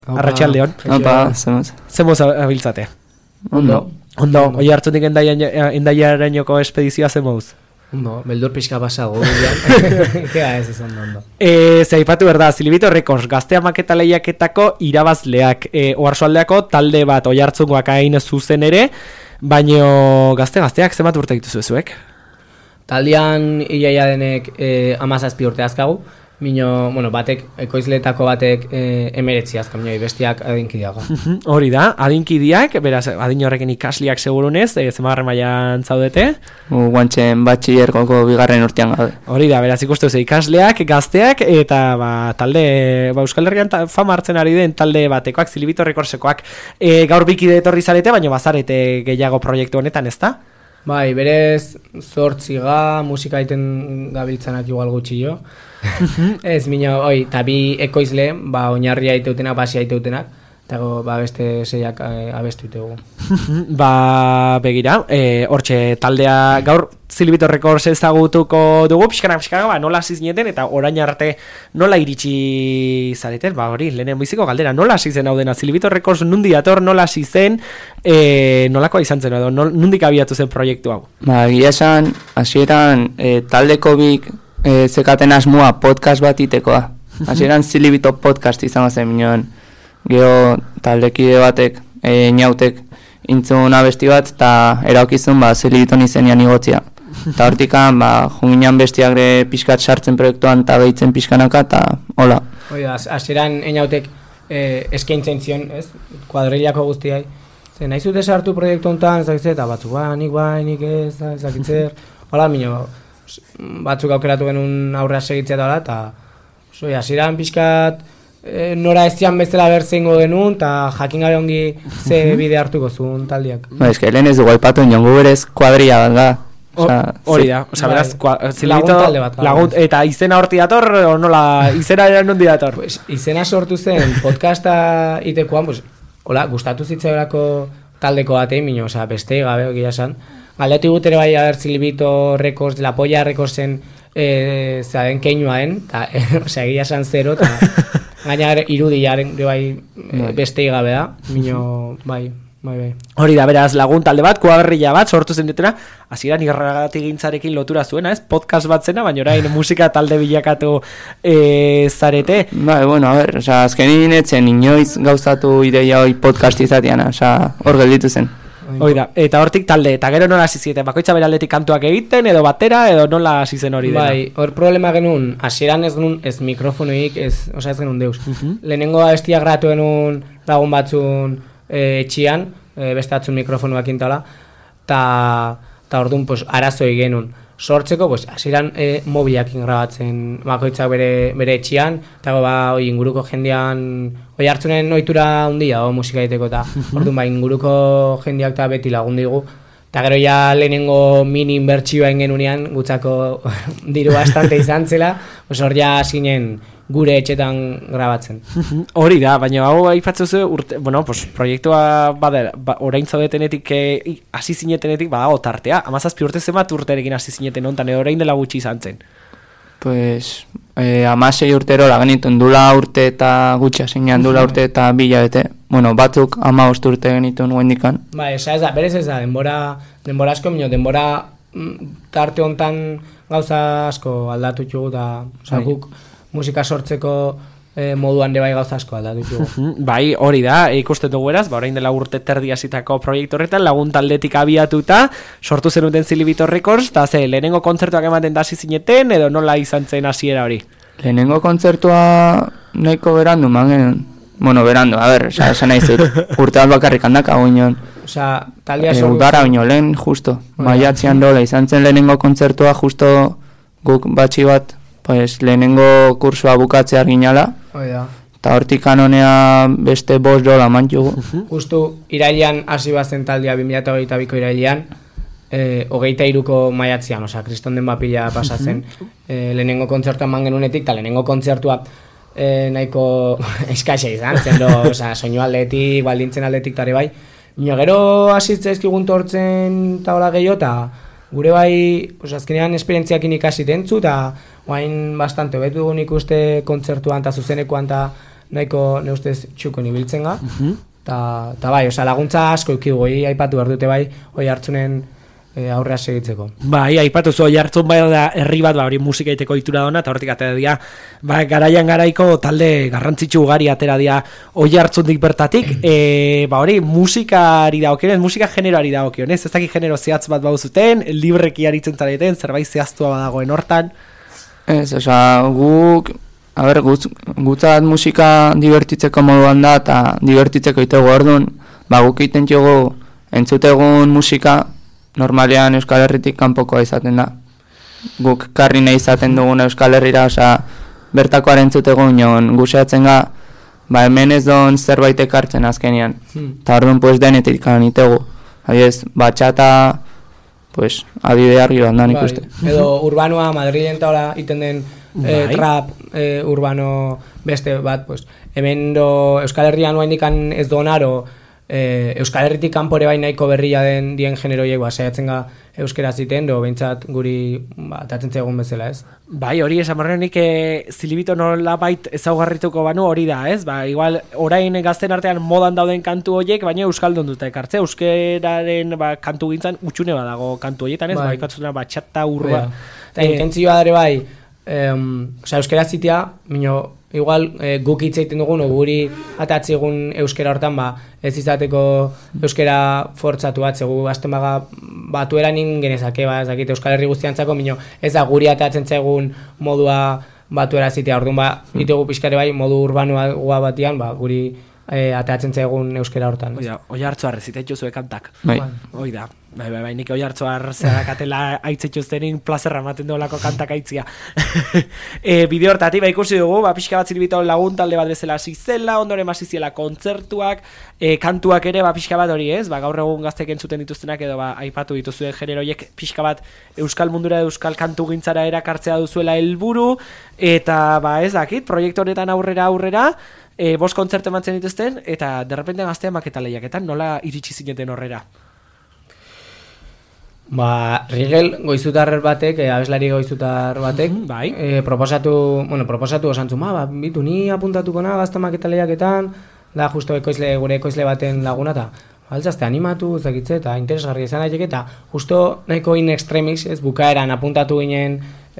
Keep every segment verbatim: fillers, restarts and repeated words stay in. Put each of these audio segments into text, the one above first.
Arratsaldeon. Opa, zemoz. Zemoz abiltzate. Ondo. Ondo, oi hartzunik endaiarainoko espedizioa zemoz. Ondo, beldur pixka pasago. Kea ez ez ondo, ondo. Eh, ze aipatu berda, Zilibito Records, gaztea maketa lehiaketako irabazleak, eh, Oarsoaldeako talde bat oi hartzungoak hain zuzen ere, baino gazte-gazteak zenbat urte dituzu zuek? Taldean iaia denek eh, amazazpi urte azkagu, Mino, bueno, batek, ekoizletako batek e, emeretzi azkan, minoi, bestiak adinkideago. Hori da, adinkideak, beraz, adin horrekin ikasliak segurunez, e, zemarren mailan zaudete? Guantxen batxillergoko bigarren urtean gaude. Hori da, beraz, ikustu ze ikasleak, gazteak, eta ba, talde, ba, Euskal Herrian ta, fama hartzen ari den talde batekoak, Zilibito Recordsekoak, e, gaur bikide etorri zarete, baina bazarete gehiago proiektu honetan, ezta? Bai, berez, zortziga, musika egiten gabiltzanak igual gutxi jo. Ez, mino, oi, eta bi ekoizle, ba, oinarria iteutenak, basia iteutenak, eta ba, beste zeiak e, abestu itegu. Ba, begira, e, hortxe taldea gaur Zilibito Records ezagutuko dugu, pixkana, pixkana, ba, nola hasi zineten, eta orain arte nola iritsi zareten, ba, hori, lehenen biziko galdera, nola hasi zen hau dena, Zilibito Records nundi dator, nola hasi zen, e, nolakoa izan zen, edo, nundik abiatu zen proiektu hau? Ba, gira esan, hasieran e, taldeko bik e, zekaten asmoa podcast bat itekoa. Hasieran Zilibito podcast izango zen, minon, geho taldekide batek, e, inautek, intzun abesti bat, eta eraukizun, ba, Zilibiton izenean igotzia. Eta hortikan, ba, junginan bestiagre pixkat sartzen proiektuan eta behitzen pixkanaka, eta hola. Hoi da, hasieran inautek eh, eskaintzen zion, ez? Kuadrillako guztiai. Ze, nahi zute sartu proiektu honetan, ezakitze, eta batzuk, ba, nik bai, nik ez, ezakitzer. Hola, mino, batzuk aukeratu genuen aurrea segitzea eta hola, eta so, hasieran pixkat, E, nora ez zian bezala bertzengo genuen, eta jakin gabe ongi ze bide hartuko zuen taldiak. Ba, eske, lehen ez dugu aipatu, niongu berez kuadrilla bat da. Hori da, oza, beraz, Zilibito, lagun talde bat. Lagun, eta izena horti dator, o nola, izena nondi dator? Pues, izena sortu zen podcasta itekoan, pues, hola, gustatu zitzaiorako taldeko batei, mino, oza, bestei gabe, egia esan. Galdetu gut ere bai, haber, Zilibito Records, La Polla Recordsen, e, zaden keinuaen, eta, e, oza, egia esan zero, eta gaina irudiaren bai bestei gabe da, mino, bai, bai, bai. Hori da, beraz, lagun talde bat, kuadrilla bat, sortu zen dutena, hasieran irragatik gintzarekin lotura zuena, ez? Podcast bat zena, baina orain musika talde bilakatu e, zarete. Bai, bueno, a ver, oza, azkenin etzen inoiz gauzatu ideia hoi podcast izateana, oza, hor gelditu zen. Hoi da, eta hortik talde, eta gero nola hasi zieten, bakoitza beraldetik kantuak egiten, edo batera, edo nola hasi zen hori dena? Bai, hor problema genuen, hasieran ez genuen, ez mikrofonoik, ez, oza, ez genuen deus. Uh-huh. Lehenengo abestia gratu genuen lagun batzun e, etxian, e, beste batzun mikrofonoak intala, eta orduan, pues, arazoi genuen. Sortzeko, pues, hasieran e, mobilakin grabatzen bakoitzak bere, bere etxian, eta ba, oi, inguruko jendean, oi hartzunen ohitura handia, o, musika egiteko, eta orduan, ba, inguruko jendeak eta beti lagun digu. Eta gero ja lehenengo mini inbertsioa ingenunean, gutzako diru bastante izan zela, pues, hor ja zinen gure etxetan grabatzen. Hori da, baina hau aipatzen zu urte, bueno, pues proiektua bada, ba, orain zaudetenetik hasi e, zinetenetik badago tartea. hamazazpi urte zenbat urterekin hasi zineten hontan edo orain dela gutxi izan zen. Pues eh hamasei urtero la genituen dula urte eta gutxi hasian dula urte eta bila bete. Bueno, batzuk hamabost urte genituen oraindikan. Bai, esa ez da, berez ez da, denbora denbora asko, mino, denbora tarte hontan gauza asko aldatu ditugu ta, osea, guk musika sortzeko e, moduan ere bai gauza asko aldatu ditugu. Bai, hori da, ikusten dugu eraz, ba, orain dela urte terdi hasitako proiektu horretan, lagun taldetik abiatuta, sortu zenuten Zilibito Records, eta ze, lehenengo kontzertuak ematen da hasi zineten, edo nola izan zen hasiera hori? Lehenengo kontzertua nahiko berandu, man, bueno, berandu, a ber, esan nahi zut, urte bat bakarrik handak hau inoen. Osea, taldea sortu. Udara baino, lehen, justo, maiatzean dola, izan zen lehenengo kontzertua, justo guk batxi bat, pues, lehenengo kursua bukatzea ginala, eta hortik kanonea beste bost dola mantxugu. Justu, irailean hasi bazen taldea bi mila hogeita biko irailean, eh, hogeita iruko maiatzean, osea, kriston den bapila pasatzen, eh, lehenengo kontzertuan man genunetik, eta lehenengo kontzertua eh, nahiko eskaxe izan, zendo, osea, soinu aldetik, baldintzen aldetik tare bai, nio gero hasitzea ezkigun tortzen eta hola gehiago, eta gure bai, pues, azkenean esperientziakin ikasi dentzu, eta guain bastante hobetu dugun ikuste kontzertuan eta zuzenekoan eta nahiko ne ustez txukun ibiltzen ga. Ta, ta bai, oza, laguntza asko eukidu, goi aipatu behar dute bai, oi hartzunen e, aurrea segitzeko. Bai, aipatu zu, oi hartzun bai da herri bat, ba, hori musika iteko itura dona, eta hortik atera dira, ba, garaian garaiko talde garrantzitsu ugari atera dira oi hartzundik bertatik, e, ba, hori musikari dagokionez, musika generoari dagokionez, ez dakit genero zehatz bat bau zuten, libreki aritzen zareten, zerbait zehaztua badagoen hortan. Ez, oza, guk... A ber, gutzat musika divertitzeko moduan da, eta divertitzeko itego orduan, ba, guk iten jogu entzutegun musika normalean Euskal Herritik kanpokoa izaten da. Guk karri nahi izaten dugun Euskal Herrira, oza, bertakoaren entzutegun joan guseatzen ga, ba, hemen ez don zerbait ekartzen azkenian. Eta orduan, pues, denetik kan itegu. Adiez, batxata, pues, adide argi bat da nik uste. Edo urbanoa, Madrilen taola iten den Eh, trap eh, urbano beste bat, pues, hemen do Euskal Herrian oa indikan ez donaro eh, Euskal Herritik kanpore bai nahiko berria den dien generoiek, ba, saiatzen ga euskera ziten, do behintzat guri ba, tatzen egun bezala, ez? Bai, hori esan barrenik e, zilibito nola bait ezaugarrituko banu hori da, ez? Ba, igual orain gazten artean modan dauden kantu horiek, baina euskaldun dute ekartze, euskeraren ba, kantu gintzan utxune badago kantu horietan, ez? Bai. Ba, ikatzuna batxata urba. Eta e, intentzioa dare bai, Um, Osa, euskera zitea, minio, igual e, guk hitz egiten dugun, guri atatzi egun euskera hortan, ba, ez izateko euskera fortzatu bat, zegu azten baga batu eranin genezake, ba, ez dakit Euskal Herri guztiantzako, minio, ez da guri atatzen zaigun modua batu erazitea, orduan, ba, itegu pixkare bai, modu urbanoa batian, ba, guri e, atatzen zaigun euskera hortan. Oida, oi hartzu arrezitetxu zue kantak. Bai. Oida. Bai, bai, bai, nik oi hartzu arzerakatela aitzetxuztenin plazerra ematen duelako kantak aitzia. e, bideo hortati, ba, ikusi dugu, ba, pixka bat zilibito lagun talde bat bezala hasi zela, ondoren hasi ziela kontzertuak, e, kantuak ere, ba, pixka bat hori ez, ba, gaur egun gaztek entzuten dituztenak edo, ba, aipatu dituzuen generoiek pixka bat euskal mundura, euskal kantu gintzara erakartzea duzuela helburu, eta, ba, ez dakit, proiektu honetan aurrera aurrera, e, bost kontzertu ematzen dituzten, eta derrepente gaztea maketa lehiaketan, nola iritsi zineten horrera? Ba, Rigel goizutar batek, eh, abeslari goizutar batek, mm, bai. eh, proposatu, bueno, proposatu osantzu, ma, ba, bitu, ni apuntatuko na, gazta maketa lehiaketan, da justo ekoizle, gure ekoizle baten laguna, eta altzazte animatu, zakitze, eta interesgarria izan daiteke, eta justo nahiko in extremis, ez, bukaeran apuntatu ginen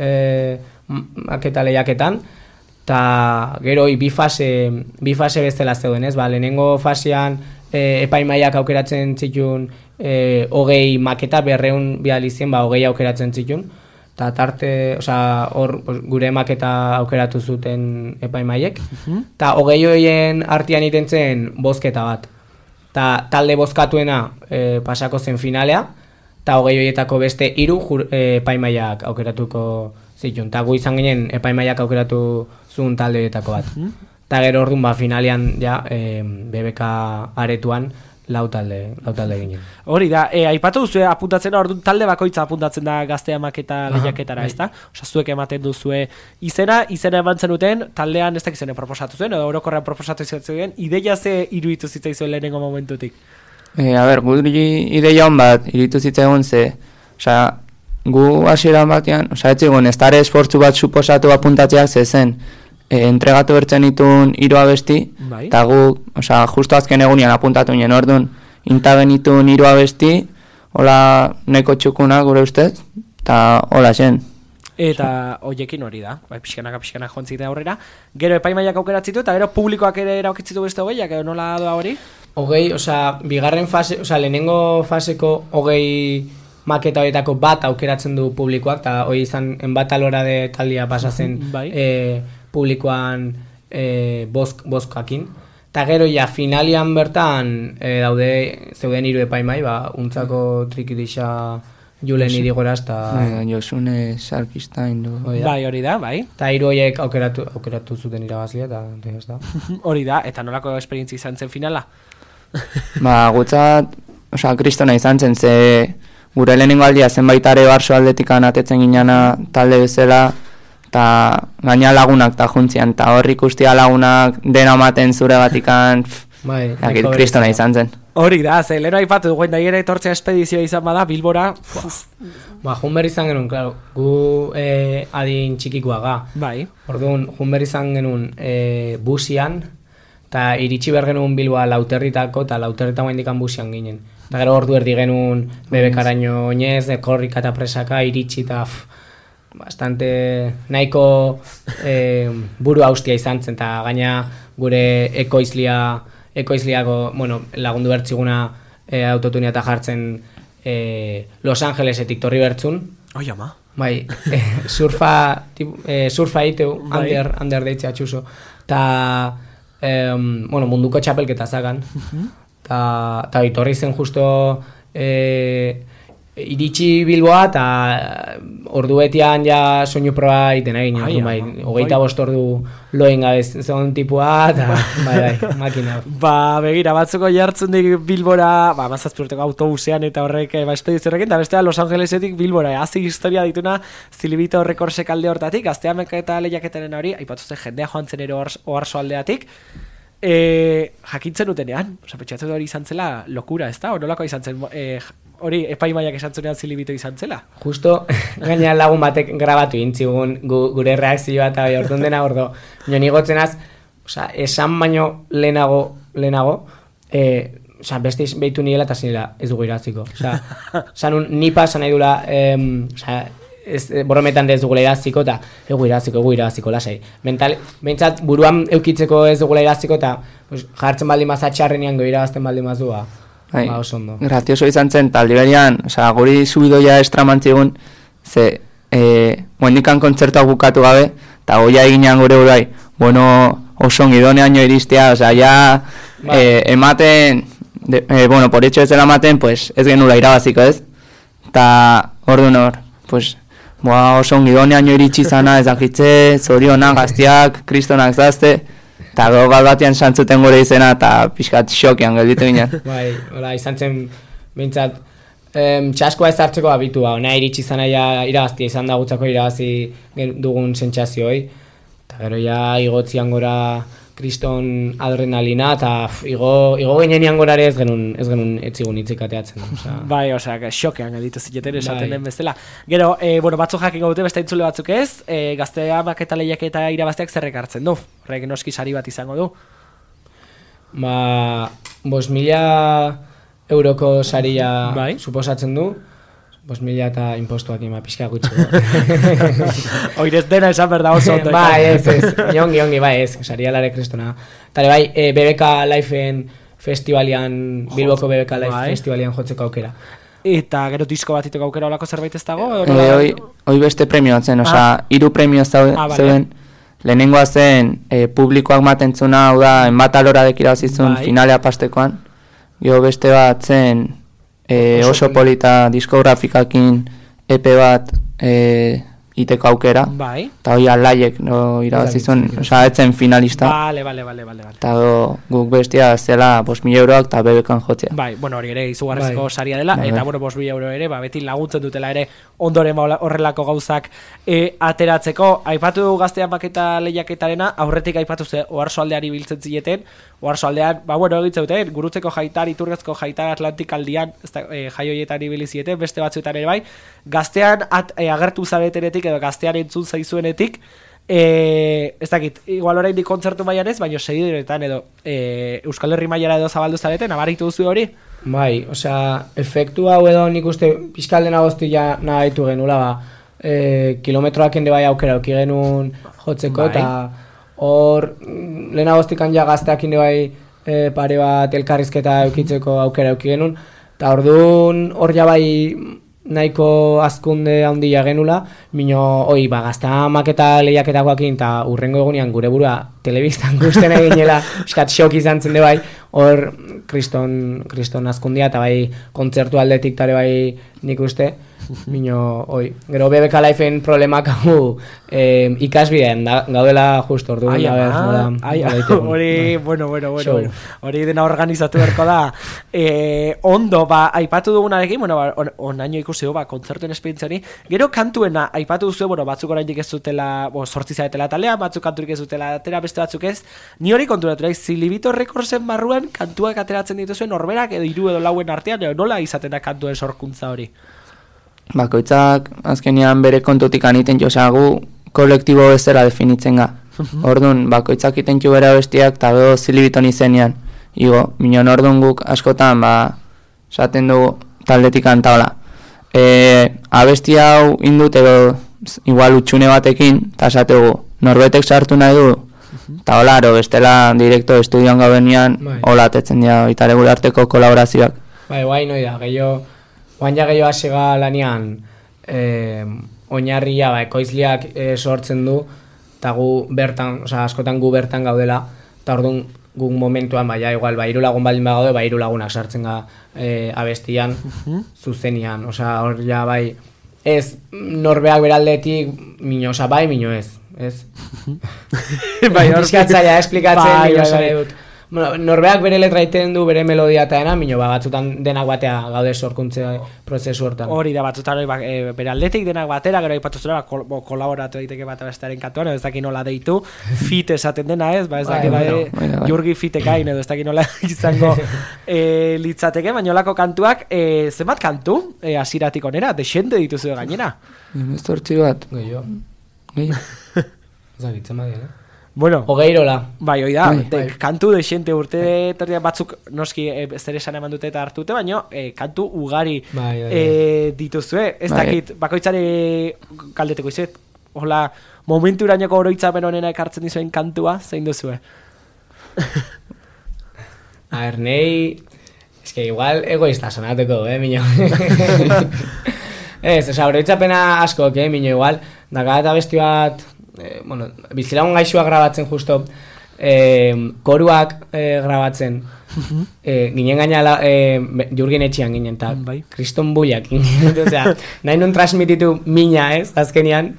eh, maketa lehiaketan, eta gero bi fase, bi fase bestela zeuden, ez, ba, lehenengo fasean eh, epaimaiak aukeratzen zitun eh, hogei maketa berreun bihalizien, ba, hogei aukeratzen zitun, eta tarte, osea, hor gure maketa aukeratu zuten epaimaiek, eta hogei horien artean itentzen bozketa bat, eta talde bozkatuena eh, pasako zen finalea, eta hogei horietako beste hiru eh, epaimaiak aukeratuko zitun, eta gu izan ginen epaimaiak aukeratu zuen talde horietako bat. Eta gero orduan, ba, finalean, ja, e, B B K aretuan, lau talde, lau talde ginen. Hori da, e, aipatu duzu apuntatzen, orduan talde bakoitza apuntatzen da gaztea maketa lehiaketara, ez da? Osa, zuek ematen duzue izena, izena eman zenuten, taldean ez dakizene proposatu zuen, edo orokorrean proposatu zuen, ideia ze iruditu zitzaizuen lehenengo momentutik? E, a ber, guri ideia hon bat, iruditu zitzaigun ze, osa, gu hasieran batean, osa, ez zigun, ez dara esportzu bat suposatu apuntatzeak ze zen, E, entregatu bertzen itun hiru abesti, bai. Eta gu, osea, justo azken egunian apuntatu nien, orduan, intagen itun hiru abesti, hola neko txukuna gure ustez, eta hola zen. Eta hoiekin hori da, bai, pixkanaka pixkanaka jontzitea aurrera, gero epaimaiak aukeratzitu, eta gero publikoak ere eraukitzitu beste hogeiak, edo nola doa hori? Hogei, osea, bigarren fase, osea, lehenengo faseko hogei maketa horietako bat aukeratzen du publikoak, eta hori izan enbatalora de taldia pasatzen, bai. e, publikoan e, bosk, boskakin. Eta gero ja finalian bertan e, daude zeuden hiru epaimai, ba, untzako trikidisa Julen irigoraz eta... Bai, Josune Sarkistain du. Bai, hori da, bai. Eta hiru horiek aukeratu, aukeratu zuten irabazlia, eta ez da. Hori da, eta nolako esperientzi izan zen finala? Ba, gutzat, osea, kristona izan zen, ze gure lehenengo aldia zenbaitare barso aldetikan atetzen ginana talde bezala, eta gaina lagunak eta juntzian, eta horri ikustia lagunak dena maten zure batikan, bai, kristona izan zen. Hori da, ze leheno aipatu duguen da ere etortzea espedizioa izan bada, Bilbora. Ba, junber izan genuen, klaro, gu eh, adin txikikoa ga. Bai. Orduan, junber izan genuen eh, busian, eta iritsi behar genuen Bilboa Lauterritako, eta Lauterrita maindikan busian ginen. Eta gero ordu erdi genuen bebekaraino oinez, korrika eta presaka, iritsi eta bastante nahiko eh, buru haustia izan zen, eta gaina gure ekoizlia, ekoizliako, bueno, lagundu bertziguna eh, autotunia eta jartzen eh, Los Angelesetik torri bertzun. Oi, ama. Bai, eh, surfa, tip, eh, surfa iteu, bai. ander, ander deitzea txuso. Ta, eh, bueno, munduko txapelketa zagan. Ta, ta itorri zen justo eh, iritsi Bilboa, eta orduetian ja soinu proba iten egin. Ai, bai, ama, hogeita bai. bost ordu loen gabe zegoen tipua, eta bai, bai, makina. Ba, begira, batzuko jartzen dik Bilbora, ba, mazazpurteko autobusean eta horrek, ba, espedizio horrekin, eta bestea Los Angelesetik Bilbora, hazi historia dituna Zilibito Rekordsek alde hortatik, Gazteamek eta lehiaketaren hori, aipatu zen jendea joan zen ero oharso aldeatik, e, jakintzen utenean, oza, petxatzen hori izan zela lokura, ez da? Onolako izan zen, e, hori epaimaiak esan zunean Zilibito izan zela? Justo, gaina lagun batek grabatu intzigun gu, gure reakzioa eta bai orduan dena ordo. Nion igotzenaz, oza, esan baino lehenago, lehenago, e, oza, beste behitu nirela eta zinela ez dugu iraziko. Oza, oza nun, ni pasan nahi dula, em, oza, ez, borometan ez dugula iraziko eta egu iraziko, egu iraziko, lasai. Mental, bentsat buruan eukitzeko ez dugula iraziko eta pues, jartzen baldin maz atxarrenean go irazten baldin maz dua. Bai, ba, oso ondo. grazioso izan zen, talde berian, oza, guri subidoia estramantzigun, ze, e, guendikan kontzertuak bukatu gabe, eta goia eginean gure urai, bueno, oso ongidoneaino iristea, oza, ja, Ba. e, ematen, de, e, bueno, por hecho ez dela ematen, pues, ez genula irabaziko, ez? Eta, orduan hor, pues, boa, oso ongidoneaino iritsi zana, ez dakitze, zorionak, gaztiak, kristonak zazte, eta gau batean santzuten gure izena, eta pixkat xokean gelditu ginen. Bai, hola, izan zen, bintzat, em, txaskoa ez hartzeko abitua, ona iritsi zanaia irabaztia izan da gutzako irabazi dugun sentsazioei, eta gero ja igotzian gora kriston adrenalina, eta pff, igo, igo genean gorare ez genuen, ez genuen etzigun hitzik ateatzen. Osea, Bai, osea, xokean gelditu zileten esaten Bai. den bezala. Gero, e, bueno, batzuk jakingo dute beste entzule batzuk ez, e, Gazteamak eta lehiaketa irabazteak zerrek hartzen du. Horrek noski sari bat izango du. ba, bos mila euroko saria Bai. suposatzen du, bos mila eta impostuak ima pixka gutxi. Oirez dena esan berda oso ondo. Bai, ez, ez, ongi, ongi, bai, ez, sarialare kristona. Tare, bai, e, B B K Lifeen festivalian, Bilboko B B K Life Bai. festivalian jotzeko aukera. Eta gero disko bat iteko aukera olako zerbait ez dago? E, hoi, hoi beste premio zen, osea, hiru premio zau- Ah, vale. zeuden. Lehenengoa zen, e, publikoak matentzuna, hau da, enbat alora dekirabazizun Bai. finalea pastekoan. Gero beste bat zen, e, Oso oso ondo. polita diskografikakin E P bat e, iteko aukera. Bai. Eta hoi alaiek no, irabazizun, osea, etzen finalista. Vale, vale, vale, vale, vale. Eta go, guk bestia zela bost mila euroak eta bebekan jotzea. Bai, bueno, hori ere izugarrizko Bai. saria dela, Bai, eta bai. bueno, bost mila euro ere, ba, beti laguntzen dutela ere ondoren ba, horrelako gauzak e, ateratzeko. Aipatu du Gazteamak eta lehiaketarena, aurretik aipatu ze oharsoaldeari biltzen zileten, oharsoaldean, ba, bueno, egitzeuten, gurutzeko jaitar, iturgezko jaitar Atlantikaldian, ez da, e, jai horietan ibili zieten, beste batzuetan ere bai, Gaztean at, e, agertu zaretenetik edo Gaztean entzun zaizuenetik, e, ez dakit, igual oraindik kontzertu mailan ez, baina segidoretan edo e, Euskal Herri mailara edo zabaldu zareten, nabaritu duzu hori? Bai, osea, efektu hau edo nik uste pixkaldena goztia nahitu genula, ba, e, kilometroak ende bai aukera auki genuen jotzeko, Bai. eta hor, mm, lehena goztikan ja gazteak inde bai e, pare bat elkarrizketa eukitzeko aukera auki genuen, eta orduan hor ja bai nahiko azkunde handia genula, mino, oi, ba, Gazteamak eta lehiaketakoakin, eta urrengo egunean gure burua telebistan gusten eginela, piskat xok izan zen de bai, hor kriston, kriston azkundia, eta bai kontzertu aldetik tare bai nik uste, mino, oi, gero B B K Lifeen problemak hau eh, ikasbidean da, gaudela justo orduan. Ai, a ber, ama, nola- ai, nola egiten. hori, Bai. bueno, bueno, bueno, Show. bueno, hori dena organizatu beharko da. E, ondo, ba, aipatu dugunarekin, bueno, ba, on, onaino ikusi du, ba, kontzertuen esperientzia hori. Gero kantuena, aipatu duzu, bueno, batzuk oraindik ez dutela, bo, sortzi zaretela talea, batzuk kanturik ez dutela atera, beste batzuk ez. Ni hori konturatu naiz, Zilibito Recordsen barruan kantuak ateratzen dituzuen norberak edo hiru edo lauen artean, edo nola izaten da kantuen sorkuntza hori? Bakoitzak azkenean bere kontutik aniten, osea, gu kolektibo bezala definitzen ga. Orduan, bakoitzak itentu bere abestiak, eta gero zilibiton izenean. Igo, minon orduan guk askotan, ba, esaten dugu taldetik kantaola. E, abesti hau indut edo igual utxune batekin, eta esategu, norbetek sartu nahi du, eta hola, aro, bestela direkto estudioan gaudenean, hola, atetzen dira, itare gure arteko kolaborazioak. Bai, guai noi da, gehiago, guain ja gehiago asega lanean, eh, oinarria, ba, ekoizliak eh, sortzen du, eta gu bertan, oza, askotan gu bertan gaudela, eta orduan guk momentuan, ba, ja, igual, ba, hiru lagun baldin bagaude, ba, hiru lagunak sartzen ga eh, abestian, zuzenian, oza, hor ja, bai, ez, norbeak beraldetik, mino, oza, bai, mino ez, ez? Bai, hor pizkatzaia esplikatzen, bai, mino, bai, bai. dut. Bueno, norbeak bere letra iten du, bere melodia eta dena, mino, ba, batzutan denak batea gaude sorkuntze prozesu hortan. Hori da, batzutan hori, ba, e, bere aldetik denak batera, gero ipatu zura, ba, kol, bo, kolaboratu daiteke bat abestearen kantuan, edo ez daki nola deitu, fit esaten dena ez, ba ez daki Bai, bai, bai, bai. Jurgi fitekain, edo ez daki nola izango e, litzateke, baina olako kantuak, e, zenbat kantu, e, asiratik onera, desente dituzu gainera. Ez tortzi bat. Gehiago. Gehiago. Zagitzen badien, eh? Bueno, Hogeirola. bai, hoi da, Bai. de, kantu desente urte etorria batzuk noski e, zer esan eman dute eta hartute, baina e, kantu ugari Bai, bai, e, dituzue, ez Bai. dakit, bakoitzari galdeteko izet, hola, momentu irainoko oroitzapen honena ekartzen dizuen kantua, zein duzue? A ver, nei... Es que igual egoista sonateko, eh, miño. Ez, oza, oroitzapena asko, eh, miño, igual. Daka eta besti bat... Eh, bueno, bizilagun gaixoak grabatzen justo, eh, koruak eh, grabatzen, eh, ginen gaina eh, Jurgen etxean ginen, eta bai. kriston buiak ginen, osea, nahi nun transmititu mina, ez, azkenian.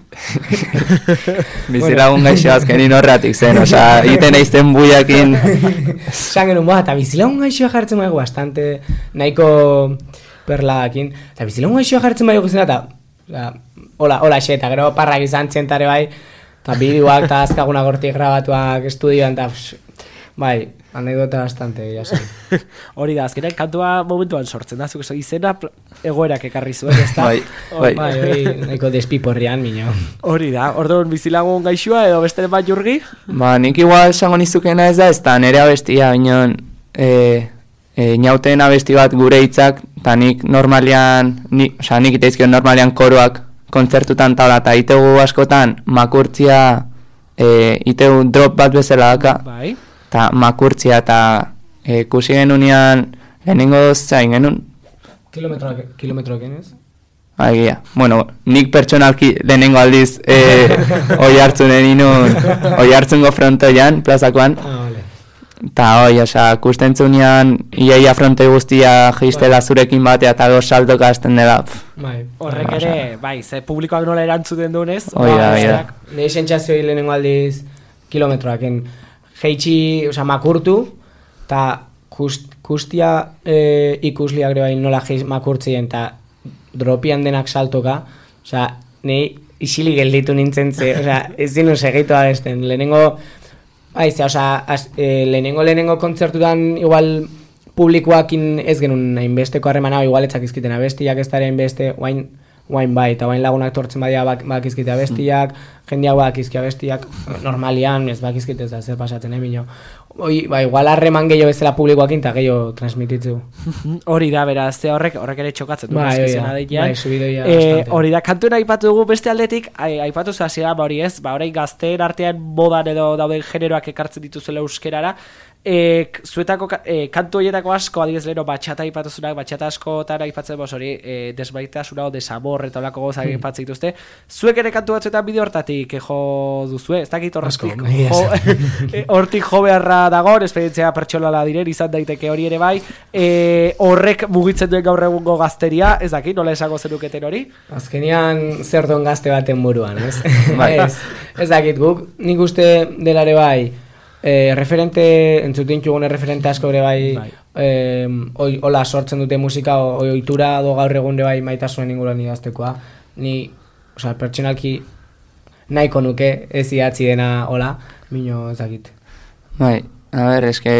Bizilagun gaixo azkenin horretik zen, osea, iten eizten buiakin. Esan genuen, ba, eta bizilagun gaixoa jartzen baigu bastante, nahiko perladakin, eta bizilagun gaixoa jartzen baigu gizena, eta, hola, hola, xe, eta gero parrak izan txentare bai, eta bideoak eta azkaguna gortik grabatuak estudioan, eta, bai, anekdota bastante, ya zen. Hori da, azkenean kantua momentuan sortzen da, zuk izena pl- egoerak ekarri zuen, ez da? Bai, bai. Bai, hori, nahiko despiporrian, mino. Hori da, orduan bizilagun gaixua edo beste bat Jurgi? Ba, nik igual esango nizukena ez da, ez da nere abestia, bineon, e, e, inauten abesti bat gure hitzak, eta nik normalian, ni, oza, nik iteizkion normalian koroak kontzertutan taula, eta itegu askotan makurtzia, e, itegu drop bat bezala daka, Bai. eta makurtzia, eta e, kusi genunean, lehenengo zain genuen, Kilometroak, kilometroak, ez? Agia, bueno, nik pertsonalki lehenengo aldiz e, oi hartzunen inun, oi hartzungo frontoian, plazakoan, Ah, vale. eta oi, oza, kusten zunean, iaia frontoi guztia jistela zurekin batea, eta goz saltoka hasten dela, pff, Bai. Horrek Ah, ere, bai, ze publikoak nola erantzuten duenez, Hoi da, hoi da. besteak- Nei sentsazio hil lehenengo aldiz kilometroaken jeitsi, oza, makurtu, eta kust, kustia e, ikusliak ere bai nola jeiz makurtzien, eta dropian denak saltoka, oza, nei isili gelditu nintzen ze, oza, ez dinu segitu abesten, lehenengo, bai, ze, oza, az, e, lehenengo lehenengo kontzertutan igual publikoakin ez genuen hainbesteko harremana, igual etzakizkiten abestiak ez dara hainbeste, guain, guain bai, eta guain lagunak tortzen badia bak, bakizkite abestiak, jendeak bakizki abestiak, normalian ez bakizkite ez da zer pasatzen, emino. Oi, ba, igual harreman gehiago bezala publikoakin eta gehiago transmititzeu. Hori da, beraz, ze horrek, horrek ere txokatzen du. Bai, noski hoi da. izena deitean. Bai, subidoia Eh, bastante. hori da, kantuen aipatu dugu beste aldetik, ai- aipatu zu hasiera, ba hori ez, ba orain gazteen artean modan edo dauden generoak ekartzen dituzuela euskerara, e, zuetako ka- e, kantu horietako asko, adibidez leheno batxata aipatuzunak, batxata askotan aipatzen bos hori, e, desbaitasuna o desamor eta olako gozak Hmm. aipatzen dituzte, zuek ere kantu batzuetan bide hortatik jo duzue, ez dakit Asko, hortik egia jo, esan. e, hortik jo beharra dago, esperientzia pertsonala diren, izan daiteke hori ere bai, e, horrek mugitzen duen gaur egungo gazteria, ez dakit, nola esango zenuketen hori? Azkenean zer don gazte baten buruan, ez? Bai. ez, ez dakit guk, nik uste delare bai, eh, referente, entzuten txugun referente asko ere bai, Bai. eh, oi, hola sortzen dute musika, oi, oitura do gaur egun ere bai maitasuen inguruan idaztekoa, ni, osea, pertsonalki nahiko nuke ez idatzi dena hola, mino ez dakit. bai, a ber, eske,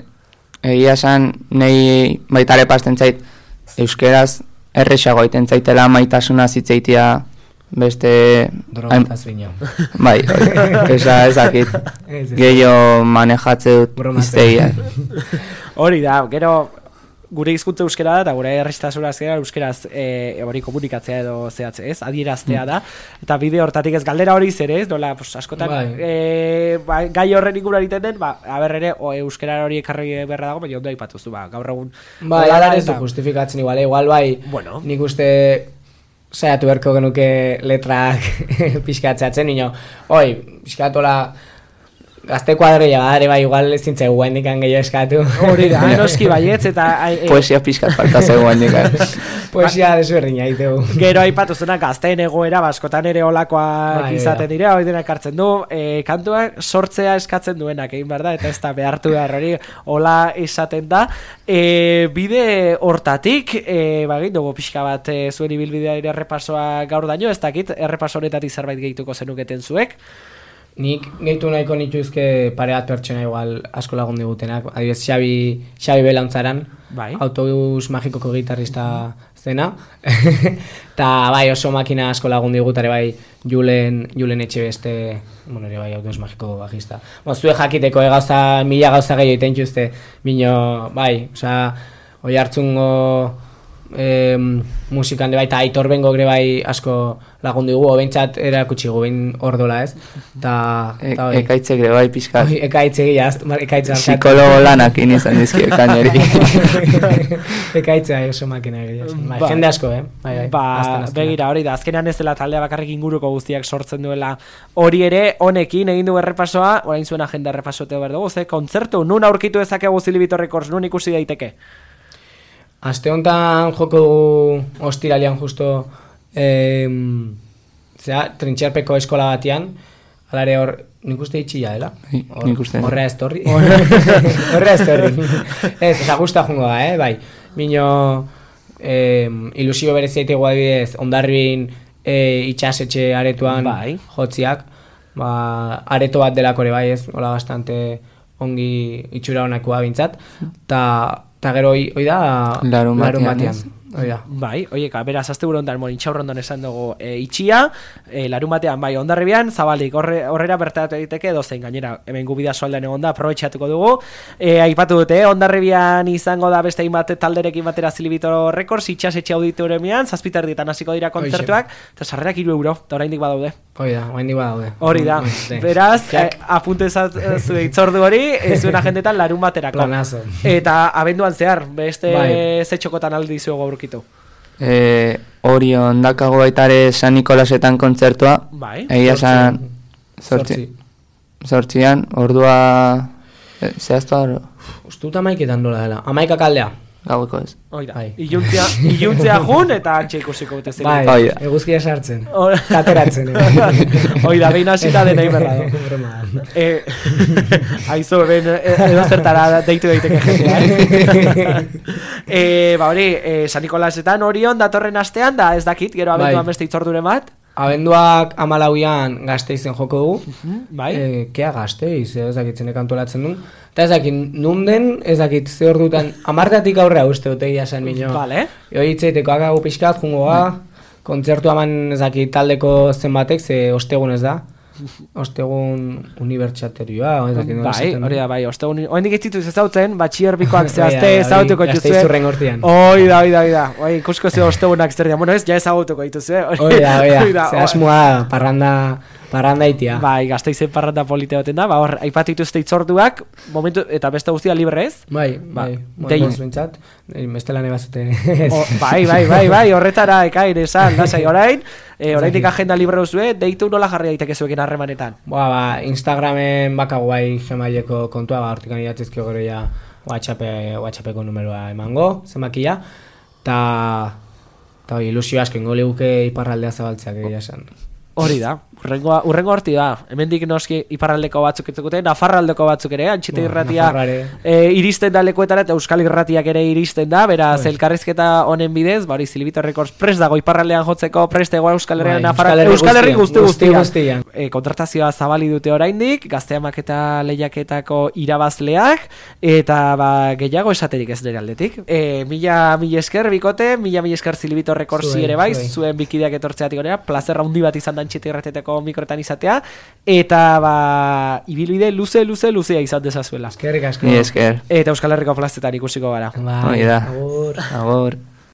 egia esan, nei baitare pasten zait, euskeraz erresago egiten zaitela maitasuna zitzaitia beste... Drogataz bino. Bai, esa ezakit. Gehiago manejatze dut iztegia. Hori da, gero gure hizkuntza euskera da, eta gure errestasuna euskeraz e, hori komunikatzea edo zehatze, ez? Adieraztea da. Eta bide hortatik ez galdera hori zer, ez? Nola, pues, askotan bai. e, ba, gai horren ingura egiten den, ba, aber ere, o, euskera hori ekarri berra dago, baina ondo aipatuz du, ba, gaur egun. Bai, ala ez du justifikatzen igual, eh? Igual bai, bueno. Nik uste saiatu berko genuke letrak pixkatzatzen, nino, oi, pixkatola gazte kuadrilla ere bai, igual ez zintzai guaindik gehiago eskatu. Hori da, noski baietz, eta... E, poesia pixkat falta zeu guaindik. Poesia desberdina itegu. Gero aipatu zena gazteen egoera, baskotan ere olakoak bai, izaten dira, hori denak hartzen du, e, kantuak sortzea eskatzen duenak, egin behar da, eta ez da behartu behar hori, hola esaten da. E, bide hortatik, e, bagin dugu pixka bat e, zuen ibilbidea ere errepasoa gaur daño, ez dakit, errepaso honetatik zerbait gehituko zenuketen zuek. Nik gehitu nahiko nituzke pare bat pertsona igual asko lagun digutenak. Adibidez, Xabi, Xabi Belauntzaran, bai. Autobus magikoko gitarrista zena. Ta bai, oso makina asko lagun digutare bai, Julen, Julen Etxebeste, bueno, ere bai, Autobus magikoko bajista. Bo, zue jakiteko, e, gauza, mila gauza gehiago iten txuzte, bino, bai, osea, oi hartzungo e, musikan de bai, eta Aitor Bengo gre bai asko lagundu dugu, obentzat erakutsi gubein ordola ez. Ta, e, ta, ekaitze gre bai pixkat. Oi, ekaitze gila, ekaitze hartzat. Psikologo lanak inizan dizki ekaineri. Ekaitze bai oso makina gila. Bai, Ba, jende asko, eh? Bai, bai, ba, azten, azten. begira hori da, azkenean ez dela taldea bakarrik inguruko guztiak sortzen duela. Hori ere, honekin egin du errepasoa, orain zuen agenda errepasoteo behar dugu, ze kontzertu, nun aurkitu ezakegu Zilibito Records, nun ikusi daiteke? Aste honetan joko dugu ostiralian justo eh, zera, trintxerpeko eskola batian, alare hor, nik uste itxilla dela. Or, nik uste. Horrea estorri. Horrea estorri. Ez, oza, guzta jungo da, eh, bai. Bino, eh, ilusio bereziaite guadibidez, Hondarribin eh, itxasetxe aretuan bai. jotziak, ba, areto bat delakore bai ez, hola bastante ongi itxura honakoa bintzat, eta eta gero hoi da larun batean, batean. Oida. Bai, oieka, beraz, azte buru ondan, intxaurrondon esan dugu e, itxia, e, larun batean, bai, Hondarribian, Zabalik, horre, horrera bertatu egiteke, dozein gainera, hemen gubida soaldean egon da, aprobetxatuko dugu, e, aipatu dute, Hondarribian izango da beste bat talderekin batera Zilibito Records, itxasetxe auditoremian, zazpiterdietan hasiko dira kontzertuak, eta sarrerak hiru euro, eta oraindik badaude. Hori da, oraindik badaude. Hori da, beraz, e, apunte zuen itzordu hori, ez zuen agendetan larun baterako. Planazo. Eta abenduan zehar, beste bai. zetxokotan aldi zuego aurkitu. E, Orion dakago baitare San Nikolasetan kontzertua. Bai. Egia san zortzi. Zortzian, ordua e, zehaztu hor? Ustuta amaiketan dola dela. Amaika kaldea. Gaueko ez. Oida, bai. iluntzea, iluntzea jun eta antxe ikusiko dute zen. Bai, Oida. eguzkia sartzen. Kateratzen. Oida, behin hasita dena iberra do. Eh, aizu, ben, edo zertara deitu daiteke jendea, eh? eh, ba hori, eh, San Nikolasetan Orion datorren astean, da ez dakit, gero abenduan bai. beste itzorduren bat. Abenduak amalauian Gasteizen joko dugu. Bai. E, kea Gasteiz, ez dakit zenek antolatzen duen. Eta ez dakit, nun den, ez dakit ze hor dutan, amartatik aurrea uste dute egia zen minio. Vale. Oi itzeiteko akagu pixkat, jungo ga, kontzertu haman ez dakit taldeko zenbatek, ze ostegun ez da. Ostegun unibertsaterioa, ez dakit. Bai, hori da, bai, ostegun, oendik ez dituz ezautzen, batxierbikoak zehazte ezautuko dituzue. Gasteiz zurren gortian. Oi da, oi da, oi da, oi, ikusko ze ostegunak zer dira, bueno ez, ja ezagutuko dituzue. Oi da, oi da, ze asmoa, parranda, parranda itia. Bai, Gasteizen parranda polite baten da, ba hor, aipatu dituzte itzorduak, momentu, eta beste guztia libre ez? Bai, Ba, bai, dein. momentu bintzat, beste lan ebazute. Bai, bai, bai, bai, horretara ekain esan, lasai, orain, e, oraindik agenda libre duzue, deitu nola jarri daiteke zuekin harremanetan. Boa, ba, Instagramen bakago bai gemaileko kontua, ba, hortik anidatzizkio gero ja WhatsApp, WhatsAppeko numeroa emango, zemakia, eta ta, ilusio asko ingo leguke iparraldea zabaltzeak egia esan. Hori da, urrengo, urrengo horti da, hemendik noski iparraldeko batzuk etzekute, Nafarraldeko batzuk ere, Antxeta irratia e, iristen da lekuetara, eta Euskal irratiak ere iristen da, beraz, elkarrizketa honen bidez, bari, Silibito Records prest dago iparraldean jotzeko, prest dago Euskal Herrian, Nafarraldean, Euskal Herri guzti guztian. E, kontratazioa zabali dute oraindik, Gazteamak eta lehiaketako irabazleak, eta ba, gehiago esaterik ez nire aldetik. E, mila, mila esker bikote, mila, mila esker Silibito Recordsi ere bai, zuen bikideak etortzeatik onera, plazerra handi bat izan da Antxeta irrateteko mikroetan izatea, eta ba, ibilbide luze, luze, luzea izan dezazuela. Eskerrik asko. Ni esker. Eta Euskal Herriko plazetan ikusiko gara. Bai, Hori da. agur. Agur.